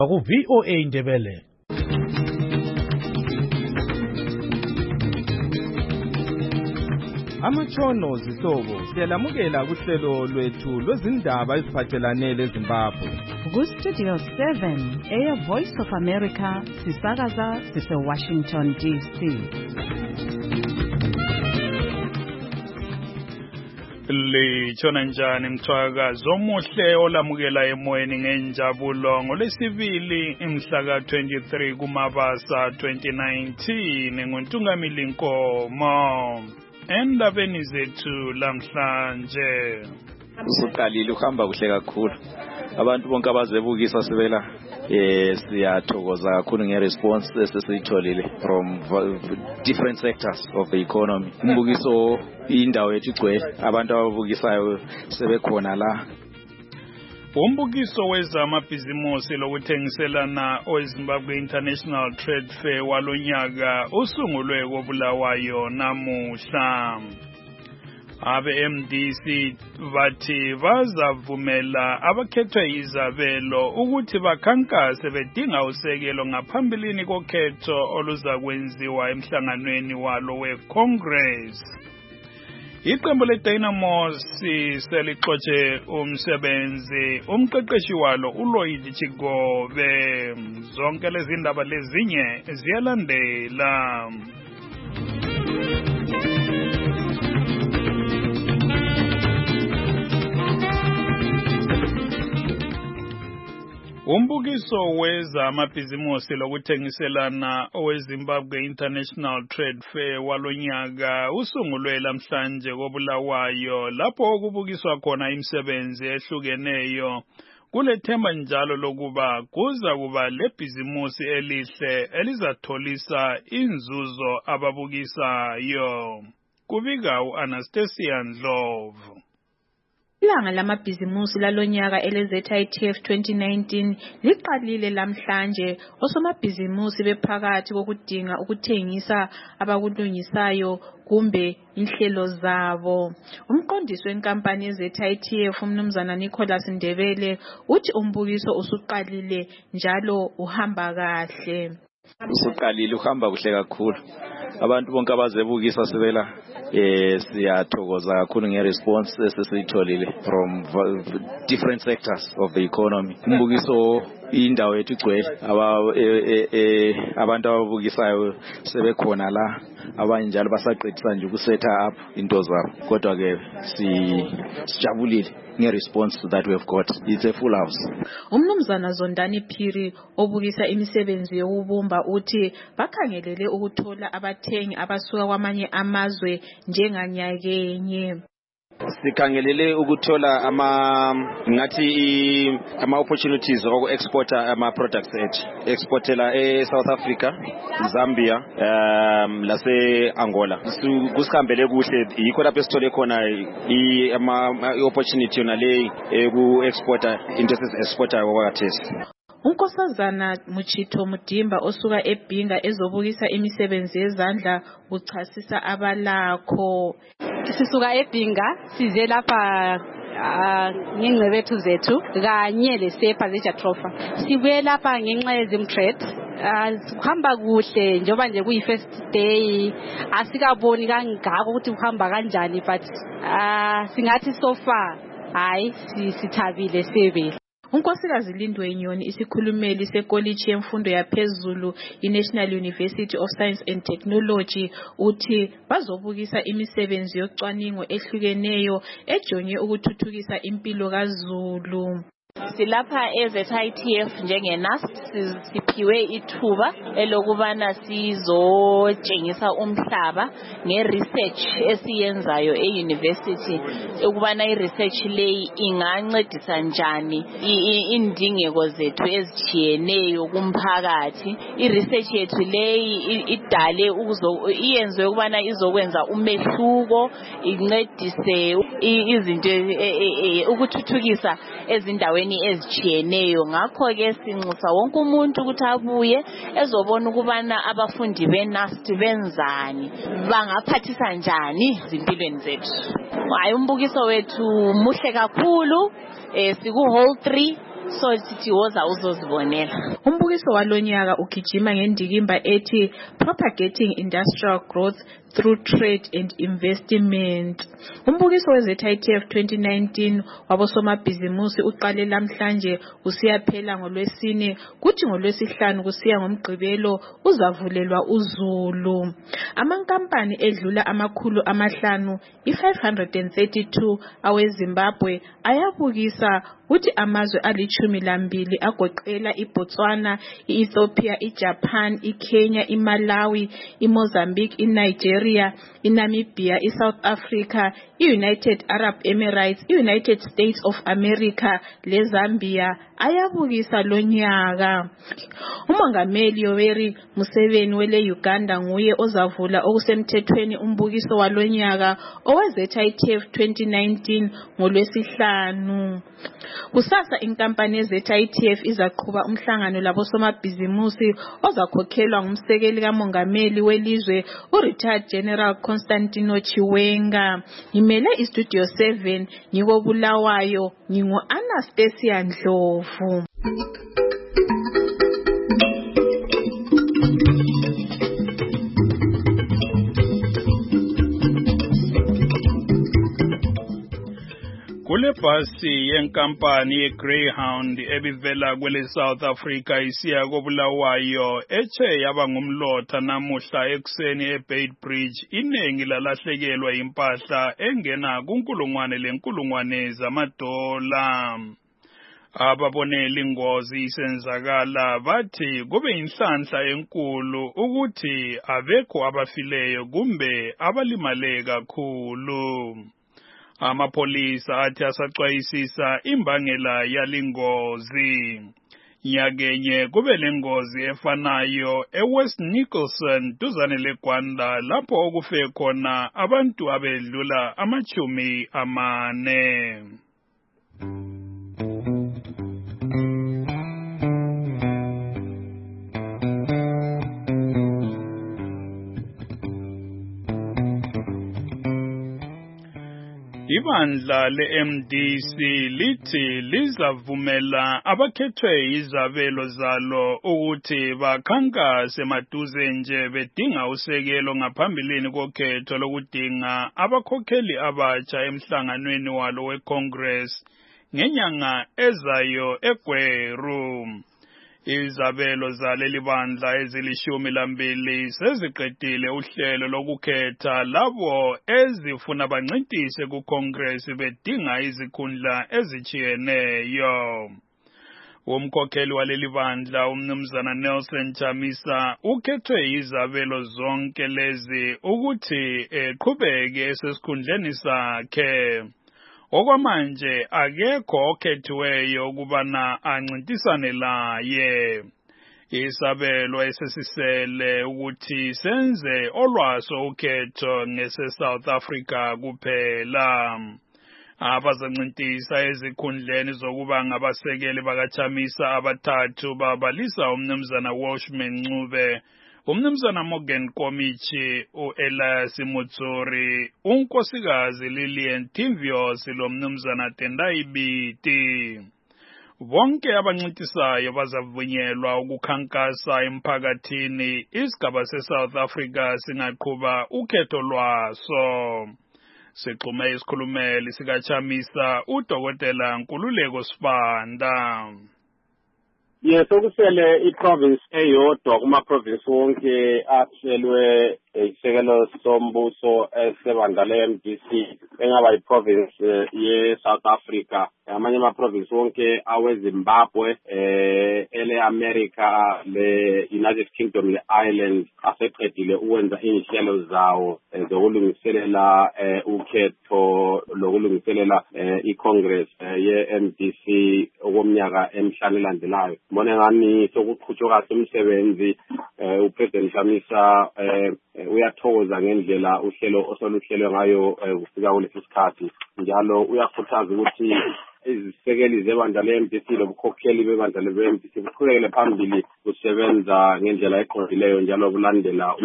ku VOA Indebele. Amatshono zihlobo siyalamukela kuhlelo lwethu lwezindaba eziphathelane leZimbabwe. Ku Studio 7 Air Voice of America sisakaza sise Washington DC. Litshona njani mthwakazi omuhle olamukela emoyeni ngenjabulo ngolesibili imhla ka-23 kuMabasa 2019 nguntungamili Nkomo. Endabeni zethu lamhlanje usuqalile uhamba kuhle kakhulu abantu bonke abazebukisa sibela siyathokoza kakhulu ngeresponse esesiyitholile from different sectors of the economy. Umbukiso indawo yethu igcwele abantu ababukisayo sebekhona la. Umbukiso wezamabhizimusi lokuthengiselana oweZimbabwe International Trade Fair walonyaka usungulwe koBulawayo namuhla. Abe-MDC bathi bazavumela abakhethwe izabelo ukuthi bakhankase bedinga usekelo ngaphambilini kokhetho oluzakwenziwa emhlanganweni walo weCongress. Iqembu leDynamos selixotshe umsebenzi umqeqeshi walo uLloyd Chigobe. Zonke lezi ndaba lezinye ziyalandela. Umbukiso wezamabhizimusi lokuthengiselana oweZimbabwe International Trade Fair walonyaka usungulwe lamhlanje koBulawayo lapho okubukiswa khona imisebenzi ehlukeneyo. Kulethemba njalo lokuba kuza kuba lebhizimusi elihle elizatholisa inzuzo ababukisayo. Kubika uAnastasia Ndlovu. Ilanga lamabhizimusi lalonyaka eleZITF 2019 liqalile lamhlanje. Osomabhizimusi bephakathi kokudinga ukuthengisa abakulungisayo kumbe inhlelo zabo. Umqondisi wenkampani yeZITF umnumzana Nicholas Ndebele uthi umbukiso usuqalile njalo uhamba kahle. Usuqalile uhamba kuhle kakhulu abantu bonke abazebukisa sibela siyathokoza kakhulu ngeresponse esesiyitholile from different sectors of the economy. Umbukiso indawo yethu igcwele abantu ababukisayo sebekhona la abanye njalo basaqedisa nje ukusetha up into zabo kodwa ke sijabulile ngeresponse that we have got. It's a full house. Umnumzana Zondani Phiri obukisa imisebenzi yokubumba uthi bakhangelele ukuthola abathengi abasuka kwamanye amazwe njenganyakenye. Sikhangelele ukuthola ama opportunities oku exporta ama products ethu. Exportela South Africa, Zambia, lase Angola. Kusikhambele kuhle yikho lapho esithole khona ama opportunity yona le ku exporta into exporta kwakathesi. Unkosazana Muchito Mudimba osuka eBhinga ezobukisa imisebenzi yezandla uchasisa abalakho. Sisuka eBhinga size lapha ngengcebethu zethu kanye lesepa zeJatrofa. Sibuye lapha ngenxa yezimtrade. Kuhamba kuhle njoba nje kuyi first day asikaboni kangaka ukuthi kuhamba kanjani but singathi so far hayi sithabile sebe. Unkosikazi Lindwe Nyoni isikhulumeli sekoliji yemfundo yaphezulu iNational University of Science and Technology uthi bazobukisa imisebenzi yocwaningo ehlukeneyo ejonge ukuthuthukisa impilo kaZulu. Silapha eZITF njengeNAST siphiwe ithuba elokubana sizotshengisa umhlaba ngeresearch esiyenzayo euniversity ukubana iresearch leyi ingancedisa njani indingeko zethu ezijiyeneyo kumphakathi. Iresearch yethu leyi idale iyenziwe ukubana izokwenza umehluko incedise izinto ukuthuthukisa ezindaweni ezijiyeneyo. Ngakho ke sinxusa wonke umuntu ukuthi abuye ezobona ukubana abafundi beNAST benzani bangaphathisa njani izimpilweni zethu. Hayi umbukiso wethu muhle kakhulu siku hall 3 so sithi woza uzozibonela. Umbukiso walonyaka ugijima ngendikimba ethi Propagating Industrial Growth Through Trade and Investment. Umbukiso weZITF 2019 wabosomabhizimusi uqale namhlanje usiyaphela ngoLwesine, kuthi ngoLwesihlanu kusiya ngoMgqibelo uzavulelwa uZulu. Amankampani edlula amakhulu amahlanu i532 aweZimbabwe ayabukisa uthi amazwe ali12 agoqela iBotswana, iEthiopia, iJapan, iKenya, iMalawi, iMozambique, iNigeria, iNamibia, iSouth Africa, iUnited Arab Emirates, iUnited States of America leZambia ayabukisa lonyaka. Umongameli Yoweri Museveni wele Uganda nguye ozavula okusemthethweni umbukiso walonyaka oweZITF 2019 ngoLwesihlanu. Kusasa inkampani yeZITF izaqhuba umhlangano labosomabhizimusi ozakhokhelwa ngumsekeli kamongameli welizwe uRetired General Constantino Chiwenga. Ngimele iStudio 7 ngikobulawayo, ngingu-Anastasia Ndlovu. Kule bhasi yenkampani yeGreyhound ebivela kwele South Africa isiya kobulawayo ethe yaba ngumlotha namuhla ekseni eBeitbridge, iningi lalahlekelwa impahla engena kunkulungwane zamadola. Ababonela ingozi isenzakala bathi kube inhlanhla enkulu ukuthi abekho abafileyo kumbe abalimale kakhulu. Amapolisa athi asaxwayisisa imbangela yalingozi. Nyakenye kube lengozi efanayo eWest Nicholson duzane leGwanda lapho okufe khona abantu abedlula 40. Ibandla le-MDC lithi lizavumela abakhethwe izabelo zalo ukuthi bakhankase maduze nje bedinga usekelo ngaphambilini kokhetho lokudinga abakhokheli abatsha emhlanganweni walo weCongress ngenyanga ezayo eGweru. Izabelo zaleli bandla ezili12 seziqedile uhlelo lokukhetha labo ezifuna bancintise kuCongress bedinga izikhundla ezichiyeneyo. Umkhokheli waleli bandla umnumzana Nelson Chamisa ukhethwe izabelo zonke lezi ukuthi eqhubeke esesikhundleni sakhe. Okwamanje akekho okhethiweyo ukubana ancintisane laye. Isabelo esesisele ukuthi senze olwaso ukhetho ngese-South Africa kuphela. Abazancintisa ezikhundleni zokuba ngabasekeli bakaChamisa abathathu babalisa umnumzana Welshman Ncube, umnumzana Morgan Komichi, u-Elias Mutsuri, unkosikazi Lillian Timvios lo mnumzana Tendai Biti. Bonke abancintisayo bazavunyelwa ukukhankasa emphakathini isigaba se-South Africa singaqhuba ukhetho lwaso. Sixhume isikhulumeli sikaChamisa uDokotela Nkululeko Sibanda. Sokusele iprovince eyodwa kuma-province wonke ahlelwe isekelo sombuso esebandla le-MDC engaba iprovince ye-South Africa. Amanye ama-province wonke aweZimbabwe, ele-America, le-United Kingdom, le-Ireland aseqedile ukwenza inhlelo zawo zokulungiselela ukhetho lokulungiselela iCongress ye-MDC okomnyaka emihlanu elandelayo. Mbona ngani sokuqhutshwa kahle umsebenzi. uPresident Chamisa uyathokoza ngendlela uhlelo osoluhlelwe ngayo kufika kulesi sikhathi, njalo uyakhuthaza ukuthi izisekeli zebandla le-MDC lobukhokheli bebandla le-MDC buqhubekele phambili kusebenza ngendlela eqondileyo njalo kulandela umthetho.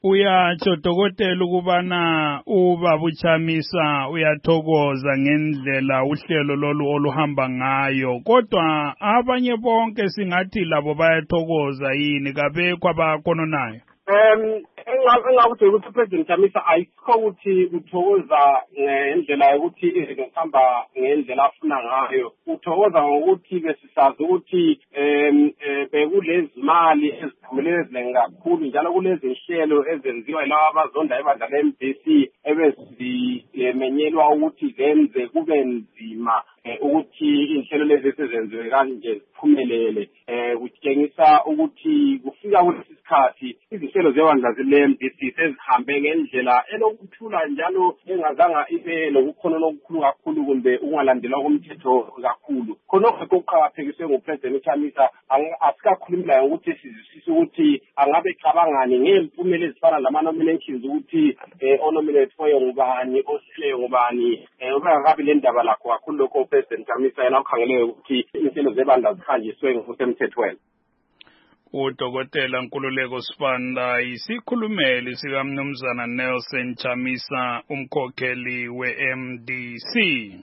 Uyatsho dokotela ukubana ubaba uChamisa uyathokoza ngendlela uhlelo lolu oluhamba ngayo, kodwa abanye bonke singathi labo bayathokoza yini, kabekho abakononayo? Engakuthi ukuthi uPresident Chamisa ayikho ukuthi uthokoza ngendlela yokuthi izinto zihamba ngendlela afuna ngayo. Uthokoza ngokuthi besisazi ukuthi bekulezi mali eziphumelele eziningi kakhulu njalo kulezi nhlelo ezenziwa yilabo abazonda ebandla le-MDC ebezimenyelwa ukuthi zenze kube nzima ukuthi inhlelo lezi sezenziwe kanje ziphumelele. Kutshengisa ukuthi kufika kulesi sikhathi izinhlelo zebandla le-MDC sezihambe ngendlela elokuthula njalo engazanga ibe lokukhonona okukhulu kakhulu kumbe ungalandelwa komthetho kakhulu. Khonokho okuqakathekiswe nguPresident Chamisa asikakhulumi layo ukuthi sizwisise ukuthi angabe cabangani ngempumela ezifana lama-nominations ukuthi onominate foyo ngubani, oseleyo ngubani, ubengakabi le ndaba lakho kakhulu lokho uPresident Chamisa yena ukhangeleyo ukuthi inhlelo zebandla zihanjiswe ngokusemthethweni. Udokotela Nkululeko Sibanda isikhulumeli sikaMnumzana Nelson Chamisa, umkhokheli we-MDC.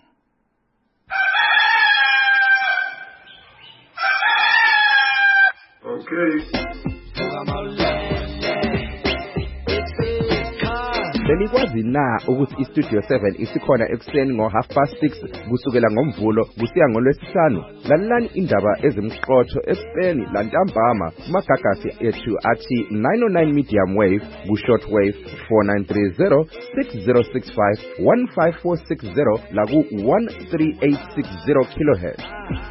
Okay. Benikwazi na ukuthi iStudio 7 isikhona ekuseni ngo6:30 kusukela ngoMvulo kusiya ngoLwesihlanu? Lalelani indaba ezimqotho ekuseni lantambama kumagagasi ethu athi 909 medium wave ku-short wave 4930 6065 15460 la ku-13860 kHz.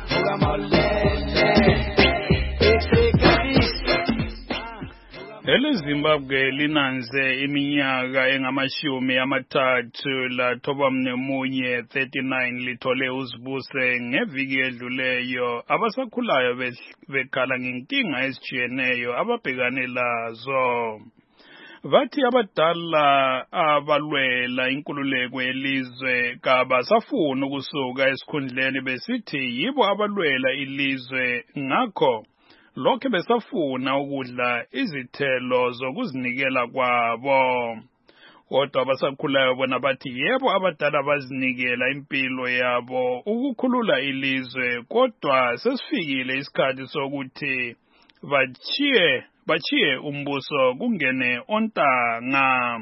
EleZimbabwe linanze iminyaka engamashumi amathathu lathoba mnemunye 39 lithole uzibuse ngeviki edluleyo. Abasakhulayo bekhala ngenkinga ezijiyeneyo ababhekane lazo. Bathi abadala abalwela inkululeko yelizwe kabasafuna ukusuka esikhundleni besithi yibo abalwela ilizwe, ngakho lokho besafuna ukudla izithelo zokuzinikela kwabo. Kodwa abasakhulayo bona bathi yebo abadala bazinikela impilo yabo ukukhulula ilizwe, kodwa sesifikile isikhathi sokuthi bachiye umbuso kungene ontanga.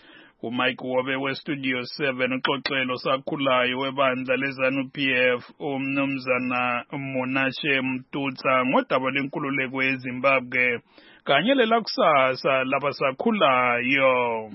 uMike Wobe weStudio 7 uxoxelo sakhulayo webandla leZANU-PF umnumzana Monashe Mtutsa ngodaba lenkululeko yeZimbabwe kanye lelakusasa labasakhulayo.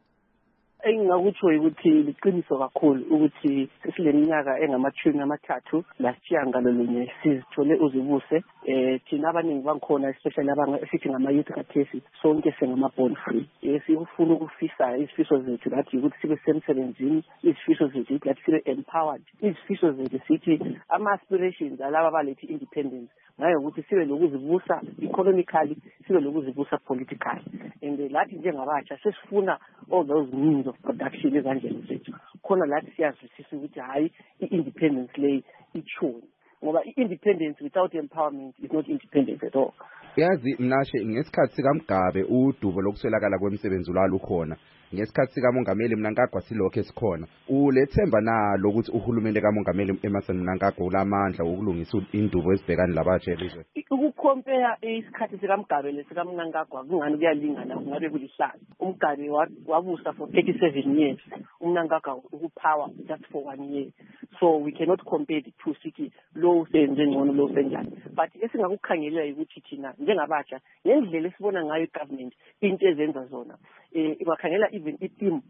Engingakutsho ukuthi liqiniso kakhulu ukuthi sileminyaka engamashumi amathathu lasitshiyangalolunye sizithole uzibuse. Thina abaningi bangikhona especially sithi ngama-youth kathesi sonke sengama-born free. Sifuna ukufisa izifiso zethu lathi ukuthi sibe semsebenzini, izifiso zethu lathi sibe empowered, izifiso zethu sithi ama-aspirations alaba balethi independence ngayo ukuthi sibe lokuzibusa economically, sibe lokuzibusa politically. And lathi njengabatsha sesifuna all those means of production ezandleni zethu. Khona lathi siyazwisisa ukuthi hayi i-independence lay ichoni. Ngoba i-independence without empowerment is not independence at all. Yazi Mnashe, ngesikhathi sikaMgabe udubo lokuswelakala kwemisebenzi lwalo khona. Ngesikhathi sikaMongameli Mnangagwa silokho esikhona. Ulethemba nalo ukuthi uhulumende kaMongameli Emmerson Mnangagwa ulamandla ukulungisa indubo ezibhekana labatsha elizwe. Ukucompare isikhathi sikaMgabe lesikaMnangagwa kungani kuyalingana, kungabe kulihlala. uMgabe wabusa for 37 years. uMnangagwa ukupower just for 1 year. So we cannot compare the two, sithi low senze ngcono low senjani. But esingakukhangelela ukuthi thina njengabatsha ngendlela esibona ngayo igovernment into ezenza zona. Bakhangela even i-team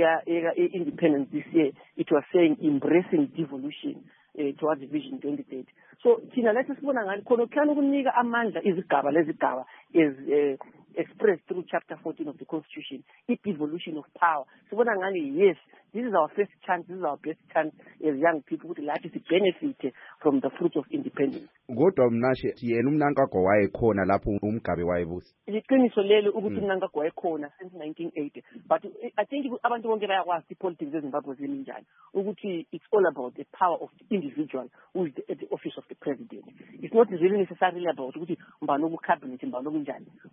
independence this year, it was saying embracing devolution towards Vision 2030. So thina lethi sibona ngani khona kukhanya ukunika amandla izigaba lezigaba is expressed through chapter 14 of the constitution, devolution of power. Sibona ngani yes, this is our first chance, this is our best chance as young people to like to benefit from the fruit of independence. Kodwa Mnashe yena uMnangagwa wayekhona lapho uMgabe wayebusa. Iqiniso lelo ukuthi uMnangagwa wayekhona since 1980, but I think abantu bonke bayakwazi politics eZimbabwe zinjani ukuthi it's all about the power of the individual who is at the office of the president. It's not really necessarily about ukuthi mbani oku cabinet mbani okunjani. President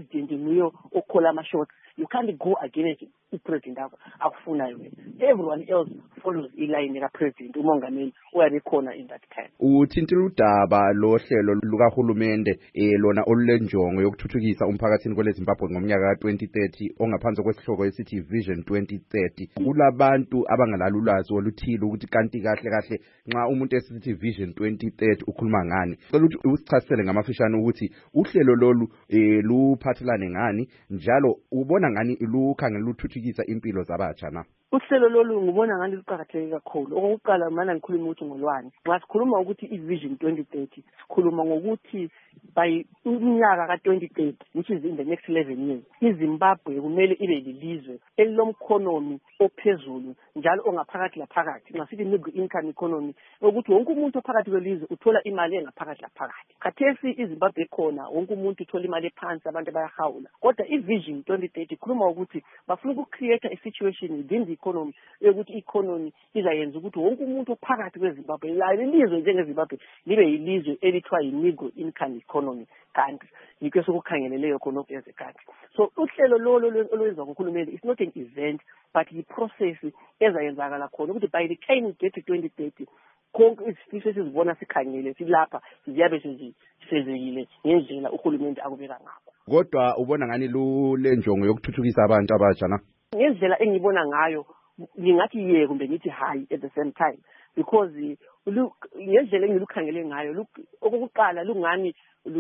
president nguyo okhola ama-shots. You can't go against i-president akufunayo wena. Everyone else follows iline ka-president umongameli oyabekhona in that time. Uthintile udaba lohlelo lukahulumende lona olulenjongo yokuthuthukisa umphakathini kweleZimbabwe ngomnyaka ka-2030 ongaphansi kwesihloko esithi Vision 2030. Kulabantu abangalala ulwazi oluthile ukuthi kanti kahle kahle nxa umuntu esithi Vision 2030 ukhuluma ngani. Cela ukuthi usichasisele ngamafishane ukuthi uhlelo lolu luphathelane ngani njalo ubona ngani lukhangela luthuthukisa impilo zabatsha na. Uhlelo lolu ngibona ngani luqhakatheke kakhulu. Okokuqala mana ngikhuluma ukuthi ngolwani. Nxa sikhuluma ukuthi i-Vision 2030 sikhuluma ngokuthi by unyaka ka-2030 which is in the next 11 years iZimbabwe kumele ibe lilizwe elilomkhonomi ophezulu njalo ongaphakathi laphakathi. Nxa sithi middle income economy ukuthi wonke umuntu ophakathi kwelizwe uthola imali engaphakathi laphakathi. Khathesi iZimbabwe khona wonke umuntu uthola imali ephansi abantu bayahawula. Kodwa i-Vision 2030 ikhuluma ukuthi bafuna ukukreate a situation within the economy yokuthi i-economy izayenza ukuthi wonke umuntu ophakathi kweZimbabwe layo ilizwe njengeZimbabwe libe yilizwe elithiwa yi-middle income economy country. Yikho sokukhangeleleyo khonokho as a country. So uhlelo lolo olwenziwa nguhulumende is not an event but i-process ezayenzakala khona ukuthi by the time we get to 2030 konke isifiso esizibona sikhangele silapha ziyabe sezekile ngendlela uhulumende akubeka ngakho. Kodwa ubona ngani lenjongo yokuthuthukisa abantu abatsha na? Ngendlela engibona ngayo ngingathi ye kumbe ngithi hayi at the same time because ngendlela engilukhangele ngayo okokuqala lungani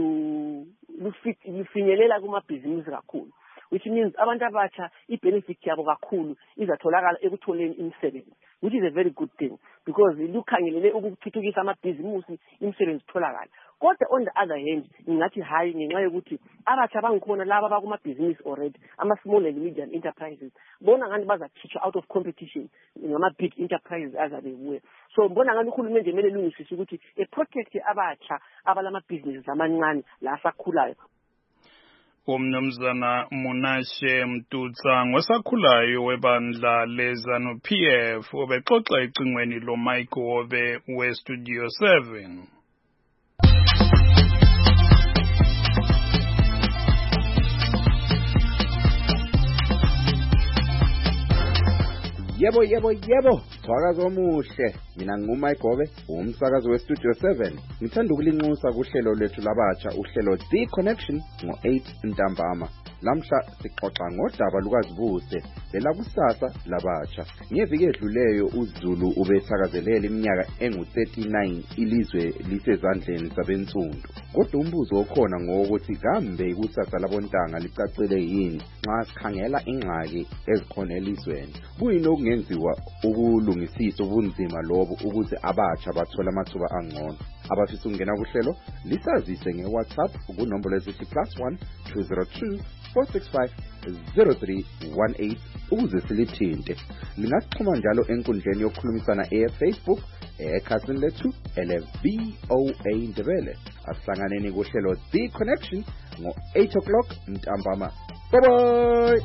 lufinyelela kumabhizinisi kakhulu, which means abantu abatsha i-benefit yabo kakhulu izatholakala ekutholeni imisebenzi, which is a very good thing because lukhangelele ukuthuthukisa amabhizinisi imisebenzi itholakala. Kodwa on the other hand ngingathi hayi ngenxa yokuthi abatsha bangikhona laba bakumabhizinisi already ama-small and medium enterprises bona ngani bazakhishwa out of competition ngama-big enterprises azabebuya. So mbona ngani uhulumende kumele lungisise ukuthi protect abatsha abalamabhizinisi amancane la asakhulayo. Umnumzana Munashe Mtutsa ngosakhulayo webandla leZANU-PF obexoxa ecingweni lo Mike Wobe we-Studio 7. Yebo. Swakazo omuhle. Mina ngumike Gobe, umsakazo we-Studio 7. Ngithanda ukulinxusa kuhlelo lethu labatsha uhlelo The Connection ngo-8 ntambama. Lamhla sixoxa ngodaba lukaZibuse lelakusasa labatsha. Ngeviki edluleyo uZulu ubethakazelela iminyaka engu-39 ilizwe lisezandleni zabensundu. Kodwa umbuzo okhona ngokuthi kambe ikusasa labontanga licacile yini nxa sikhangela ingxaki ezikhona elizweni. Kuyini okungenziwa ukulungisisa ubunzima lobo ukuze abatsha bathola amathuba angcono? Abafisa ukungena kuhlelo lisazise ngeWhatsApp kunombolo esithi +1 202 465 0318 ukuze silithinte. Lingasixhuma njalo enkundleni yokukhulumisana eFacebook ekhasini lethu LVOA Ndebele. Asihlanganeni kuhlelo The Connection ngo-8 o'clock ntambama. Bye bye.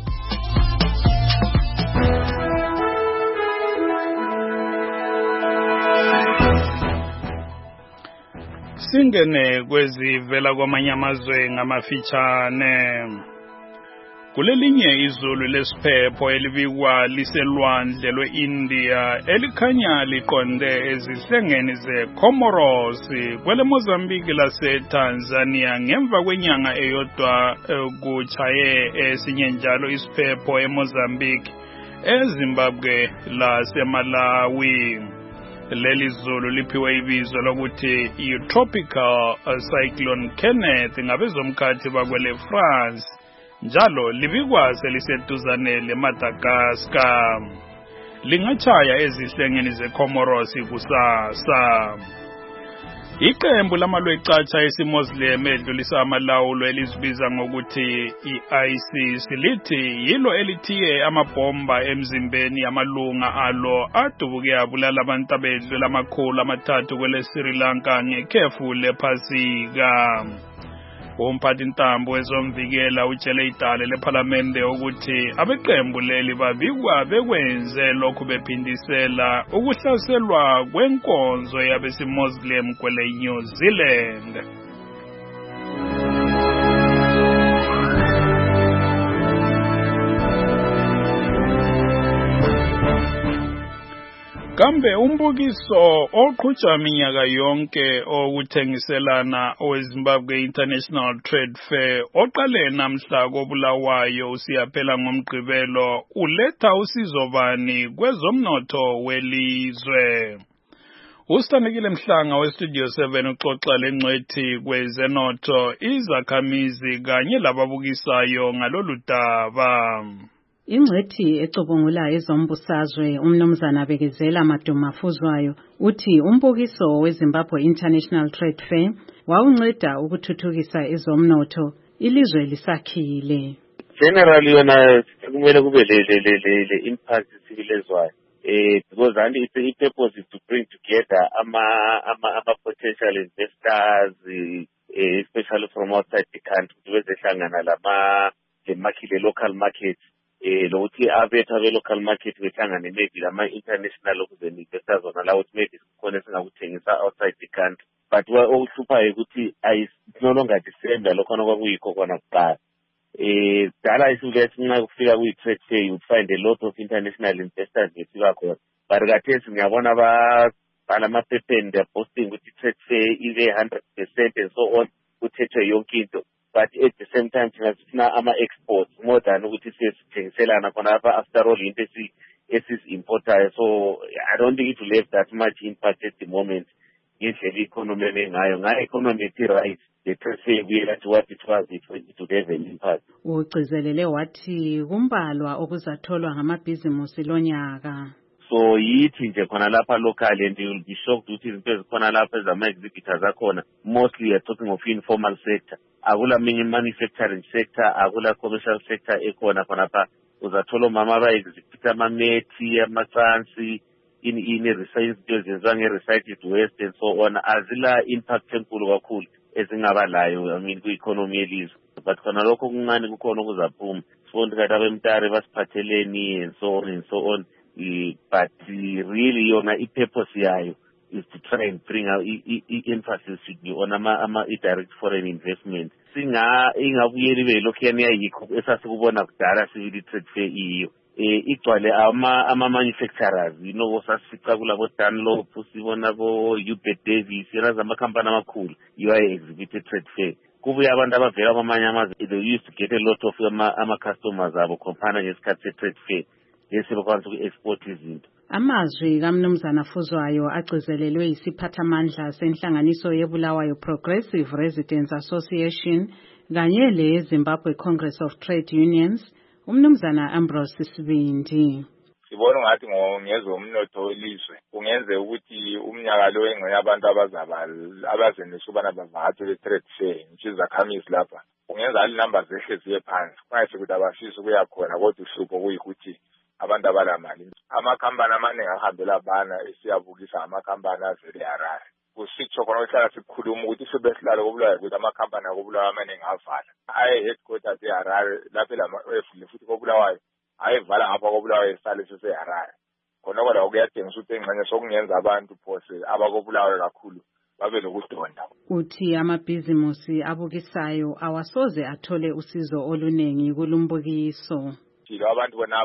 Singene kwezivela kwamanye amazwe ngamafitshane. Kulelinye izulu lesiphepho elibikwa liselwandle lwe-India elikhanya liqonde ezihlengeni ze-Comoros kwele Mozambique lase-Tanzania ngemva kwenyanga eyodwa kuchaye esinye njalo isiphepho eMozambique, eZimbabwe laseMalawi. Leli zulu liphiwe ibizo lokuthi i-Tropical Cyclone Kenneth ngabezomkhathi bakwele France, njalo libikwa seliseduzane leMadagascar. Lingachaya ezihlengeni ze-Comoros kusasa. Iqembu lamalwecatsha esimoslim edlulisa amalawulo elizibiza ngokuthi i-ISIS lithi yilo elithiye amabhomba emzimbeni yamalunga alo adubuke abulala abantu abedlula 300 kwele Sri Lanka ngekhefu lephasika. Umphathintambo wezomvikela utshele idale lephalamende ukuthi abeqembu leli babikwa bekwenze lokhu bephindisela ukuhlaselwa kwenkonzo yabesimoslim kwele New Zealand. kambe umbukiso oqhutshwa minyaka yonke okuthengiselana oweZimbabwe International Trade Fair oqale namhla koBulawayo usiyaphela ngomgqibelo uletha usizo bani kwezomnotho welizwe. Usithandekile Mhlanga weStudio 7 uxoxa lengcwethi kwezenotho izakhamizi kanye lababukisayo ngalolu daba. Ingcwethi ecubungula ezombusazwe umnumzana Bekezela Madumafuzwayo uthi umbukiso weZimbabwe International Trade Fair wawunceda ukuthuthukisa ezomnotho ilizwe lisakhile. Generally yona kumele kube le impact sibilezwayo because the purpose is to bring together ama potential investors especially from outside the country bezehlangana lama the local markets lokuthi abethu abe-local market behlangane maybe lama-international investors ona la ukuthi maybe sikhona esingakuthengisa outside the country but okuhluphayo ukuthi no longer December lokhona kwakuyikho khona kuqala. Dala isilethu nxa kufika kuyi-trade fair you would find a lot of international investors befika khona but kathesi ngiyabona ababhala amaphepheni they're posting ukuthi i-trade fair ibe 100% and so on kuthethwe yonke into. But at the same time, thina ama-exports more than ukuthi sithengiselana khona apha after all into esis-importayo. So I don't think it will have that much impact at the moment ngendlela i-economy engayo. Nga-economy right, the trade fair kuyela to what it was, it would have an impact. Ugcizelele wathi kumbalwa okuzatholwa ngamabhizimusi lonyaka. So yithi nje khona lapha local and you will be shocked ukuthi izinto ezikhona lapha ezama-exhibitors akhona mostly you're talking of informal sector. Akula manufacturing sector, akula commercial sector ekhona khonapha. Uzathola omama aba-exhibita amamethi, amacansi, recycled ezenziwa nge-recycled waste and so on. Azila impact enkulu kakhulu ezingaba layo kwi-economy yelizwe. But khona lokho kuncane kukhona okuzaphuma. Sifonde kade abemtare basiphatheleni and so on and so on. But really yona i-purpose yayo is to try and bring out emphasis on direct foreign investment. Ingabuyeli ibe lokhuyana yayikho esasikubona kudala sibili trade fair iyo. Igcwale ama-manufacturers, sasifica kulabo Dunlop, sibona bo-Hubert Davis, yona amakhampani amakhulu, exhibited trade fair. Kubuye abantu abavela kwamanye amazwe, they used to get a lot of ama-customers abo khompana ngesikhathi se-trade fair. Yesibakwanisa uku-export izinto. Amazwi kaMnumzana Fuzwayo agcizelelwe isiphathamandla senhlanganiso yeBulawayo Progressive Residents Association kanye le-Zimbabwe Congress of Trade Unions, uMnumzana Ambrose Sibindi. Sibona ngathi ngezomnotho welizwe kungenze ukuthi umnyaka lo engcwe abantu abazenisa ubana bavakathe le-trade fair izakhamizi lapha kungenza ali-numbers ehle ziye phansi kungayise ukuthi abafisi ukuya khona kodwa uhlupho kuyikuthi abantu abalamali amakhampani amaningi ahambela bana esiyabukisa amakhampani avele Harare kusitsho khona ukuhlala sikhuluma ukuthi sebesilala koBulawayo ukuthi amakhampani akoBulawayo amaningi avala aye-headquarters eHarare lapho evule futhi koBulawayo ayevala ngapha koBulawayo esale seseHarare khonoko la kuyadingisa ukuthi engxenye sokungenza abantu phose abakoBulawayo kakhulu babe lokudonda. Uthi amabhizimusi abukisayo awasoze athole usizo oluningi kulumbukiso. Abantu bona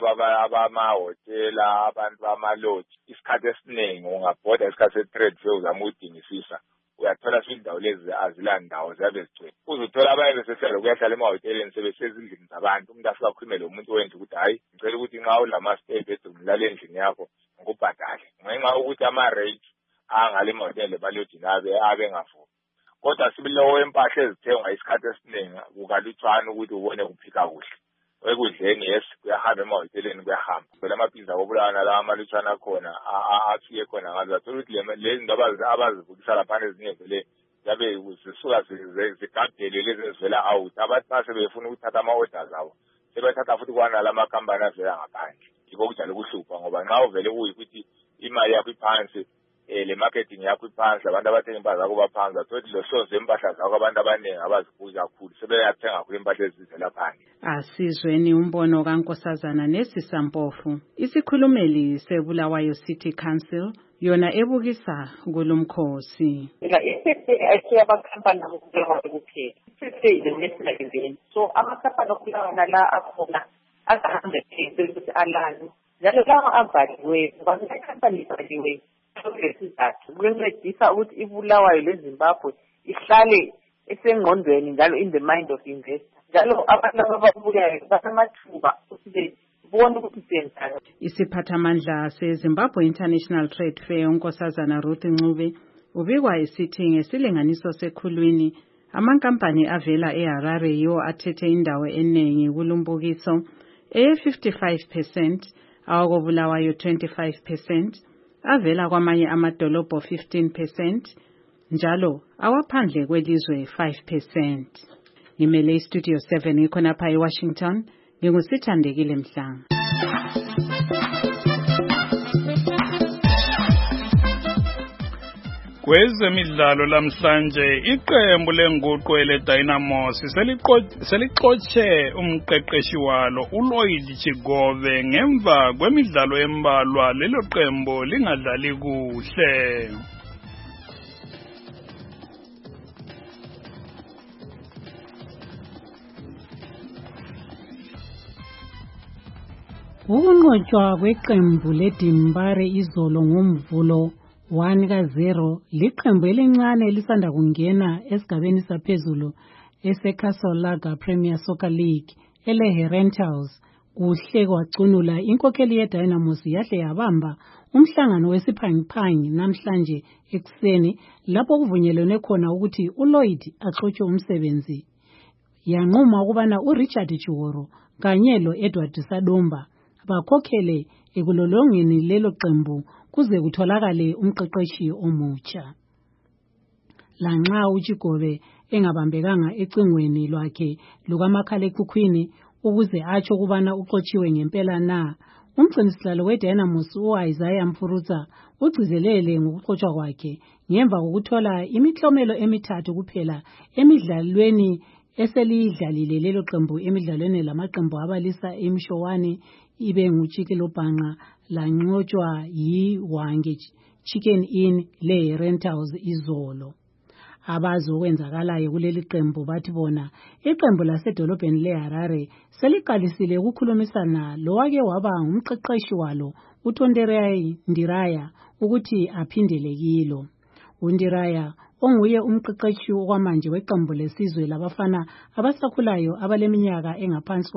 abamahotela, abantu bamalodge, isikhathi esiningi ungabhoda isikhathi se-trade fair uzama ukudingisisa. Uyathola indawo lezi azilandawo ziyabe zigcwele. Uzuthola abanye besesele kuyahlala emahoteleni sebesezindlini zabantu. Umuntu afika akhulumele umuntu wenza ukuthi hayi, ngicela ukuthi nxa ulama-stay bedroom lala endlini yakho ngikubhadale. Ngenxa ukuthi ama-rate angale mahotela balodini abe ngavumi. Kodwa sibilowo empahla ezithengwa isikhathi esiningi kukalutshwana ukuthi ubone kuphika kuhle. Ekudleni yes kuyahamba emahoteleni kuyahamba. Phela amaphiza koBulawayo nalawa amalutshwana khona afike khona ngazo athola ukuthi lezi zinto abazivukisa lapha ezinye vele zabe zisuka zigabhele lezi ezivela out. Abantu base befuna ukuthatha ama-orders abo sebethatha futhi kwanala amakhampani avela ngaphandle. Yikho kujala ukuhlupha ngoba nxa uvele kuyikuthi imali yakho iphansi le marketing yakho iphansi abantu abathenga impahla zakho baphansi athothi lo hloze impahla zakho abantu abaningi abazibuza kakhulu sebeyathenga kakhulu impahla ezivela phandle. Asizweni umbono kaNkosazana Nesisampofu isikhulumeli seBulawayo City Council yona ebukisa kulumkhosi. Ayisiyabakhampani abokubulawayo kuphela. Siseyile national event. So amakhampani okubulawayo la akhona azahambe phezulu ukuthi alani njalo lawa avaliwe kwakukhampani ivaliwe lesizathu kuncedisa ukuthi ibulawayo leZimbabwe ihlale esengqondweni njalo in the mind of investor njalo abantu ababukayo banamathuba ukuthi bone ukuthi senzani. Isiphathamandla seZimbabwe International Trade Fair uNkosazana Ruth Ncube ubikwa esithi ngesilinganiso sekhulwini amankampani avela eHarare yiwo athethe indawo eningi kulumbukiso 55%, awakobulawayo 25%, avela kwamanye amadolobho 15%, njalo awaphandle kwelizwe 5%. Ngimele iStudio 7 ikhonapha eWashington, ngingusithandekile Mhlanga. Kwezemidlalo lamhlanje iqembu lenguqu leDynamos selixotshe umqeqeshi walo uLloyd Chigove ngemva kwemidlalo embalwa lelo qembu lingadlali kuhle. Ukunqotshwa kweqembu leDimbare izolo ngomvulo 1-0 liqembu elincane elisanda kungena esigabeni saphezulu eseCastle Premier Soccer League eleHerentals kuhle kwacunula inkokheli yeDynamos yahle yabamba umhlangano wesiphangiphangi namhlanje ekuseni lapho kuvunyelene khona ukuthi uLloyd axotshe umsebenzi. Yanquma ukubana uRichard Chiworo kanye loEdward Sadumba bakhokhele ekulolongeni lelo qembu kuze kutholakale umqeqeshi omutsha. Lanxa uChigove engabambekanga ecingweni lwakhe lukamakhalekhukhwini ukuze atsho kubana uxotshiwe ngempela na, umgcinisihlalo weDynamos uIsaiah Mfurutsa ugcizelele ngokuxotshwa kwakhe ngemva kokuthola imiklomelo emithathu kuphela emidlalweni eselidlalile lelo qembu emidlalweni lamaqembu abalisa eMshowani ibe nguChikilobhanqa lanqotshwa yiHwange Chicken Inn leRentals izolo. Abazokwenzakalayo kuleli qembu bathi bona iqembu lasedolobheni leHarare seliqalisile ukukhulumisana lowake waba ngumqeqeshi walo uTonderai Ndiraya ukuthi aphindele kilo. uNdiraya onguye umqeqeshi okwamanje weqembu lesizwe labafana abasakhulayo abaleminyaka engaphansi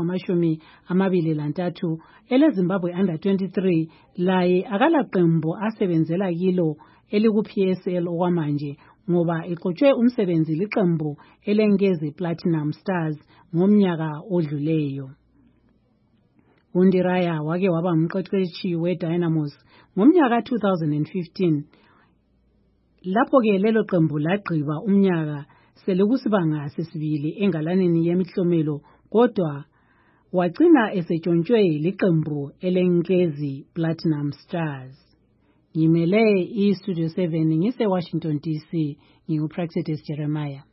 kwama-23 eleZimbabwe Under-23 laye akalaqembu asebenzela kilo elikuPSL okwamanje ngoba exotshwe umsebenzi liqembu elengeze Platinum Stars ngomnyaka odluleyo. uNdiraya wake waba umqeqeshi weDynamos ngomnyaka 2015 lapho-ke lelo qembu lagqiba umnyaka selikusibanga sesibili engalaneni yemihlomelo kodwa wagcina esetshontshiwe liqembu elenkezi Platinum Stars. Ngimele iStudio 7 ngise-Washington DC, nginguPraxedis Jeremiah.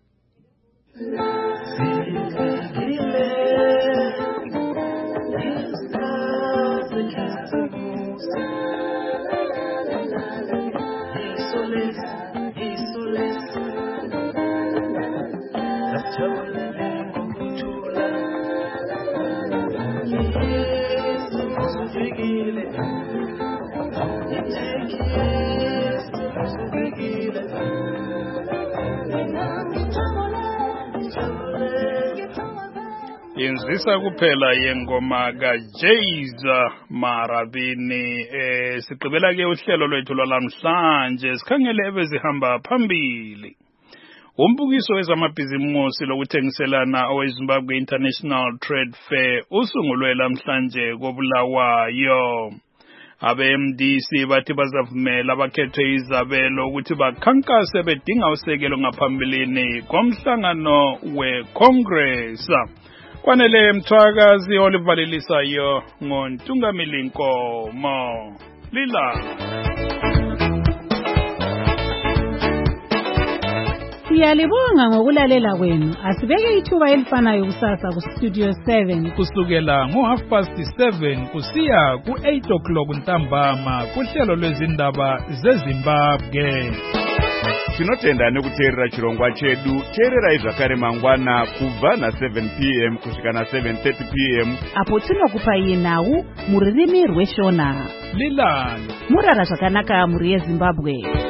Yenzisa kuphela yengoma kaJayza Marabini. Sigqibela ke uhlelo lwethu lwalamhlanje sikhangele ebezihamba phambili. Umbukiso wezamabhizimusi lokuthengiselana oweZimbabwe International Trade Fair usungulwe lamhlanje koBulawayo. Abe-MDC bathi bazavumela abakhethwe izabelo ukuthi bakhankase bedinga usekelo ngaphambilini komhlangano weCongress. Kwanele Mthwakazi olivalelisayo ngoNtungamili Nkomo. Lila. Siyalibonga ngokulalela kwenu. Asibeke ithuba elifanayo kusasa kuStudio 7 kusukela ngo7:30 kusiya ku8 o'clock ntambama kuhlelo lwezindaba zeZimbabwe. tinotenda nekuteerera chirongwa chedu. Teererai zvakare mangwana kubva na7 p.m. kusvika na7:30 p.m. apo tinokupai nhau muririmi rweshona. Lilani murara zvakanaka muri yeZimbabwe.